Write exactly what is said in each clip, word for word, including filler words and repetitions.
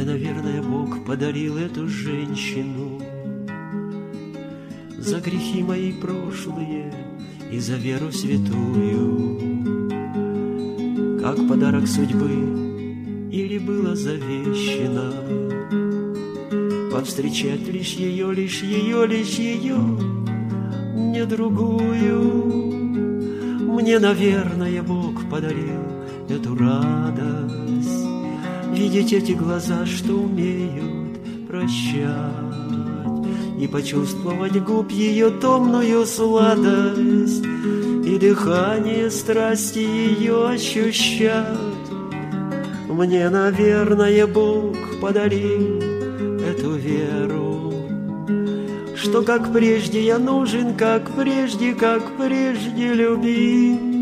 Мне, наверное, Бог подарил эту женщину за грехи мои прошлые и за веру святую, как подарок судьбы или было завещено повстречать лишь ее, лишь ее, лишь ее, не другую. Мне, наверное, Бог подарил эту радость, видеть эти глаза, что умеют прощать, и почувствовать губ ее томную сладость, и дыхание страсти ее ощущать. Мне, наверное, Бог подарил эту веру, что как прежде я нужен, как прежде, как прежде любим.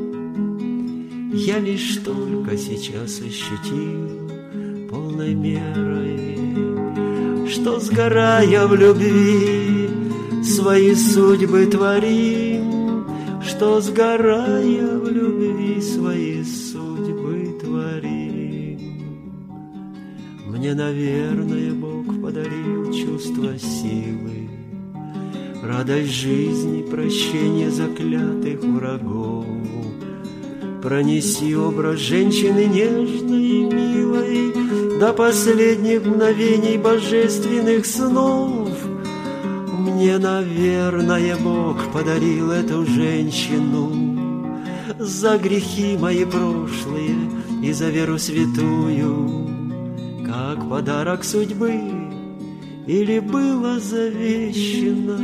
Я лишь только сейчас ощутил полной мерой, что, сгорая в любви, свои судьбы творим, что, сгорая в любви, свои судьбы творим. Мне, наверное, Бог подарил чувство силы, радость жизни, прощение заклятых врагов. Пронеси образ женщины нежной и милой до последних мгновений божественных снов. Мне, наверное, Бог подарил эту женщину за грехи мои прошлые и за веру святую, как подарок судьбы или было завещено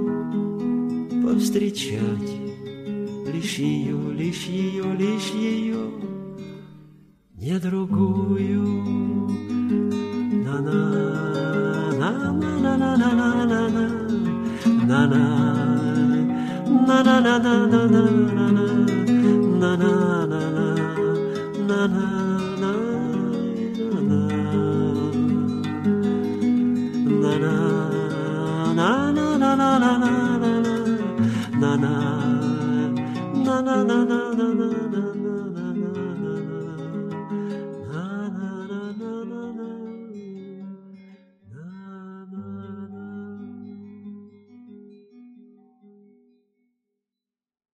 повстречать лишь ее, лишь ее, лишь ее, не другую. На-на, на-на-на-на-на-на-на, на-на, на-на-на-на-на-на-на, на-на-на-на-на-на. Na na na na na na na na na na na na na.